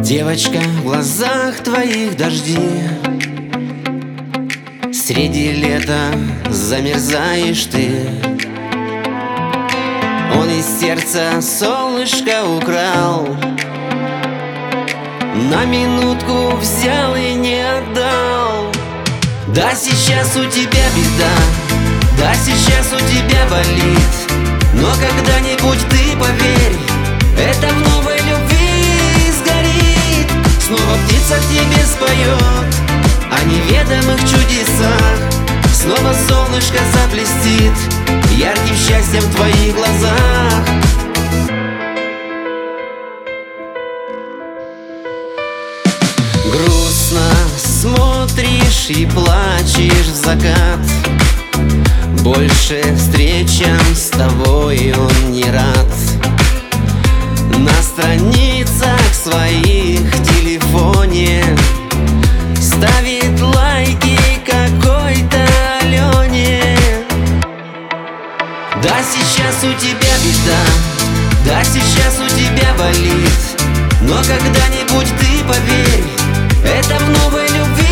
Девочка, в глазах твоих дожди, среди лета замерзаешь ты. Он из сердца солнышко украл, на минутку взял и не отдал. Да, сейчас у тебя беда, да, сейчас у тебя болит, но когда-нибудь ты, поверь, это в новой любви сгорит. Снова птица к тебе споет о неведомых чудесах, снова солнышко заблестит ярким счастьем в твоих глазах. Грустно смотришь и плачешь в закат, больше встречам с тобой он не рад. На страницах своих в телефоне ставит лайки какой-то Алене. Да, сейчас у тебя беда, да, сейчас у тебя болит, но когда-нибудь ты, поверь, это в новой любви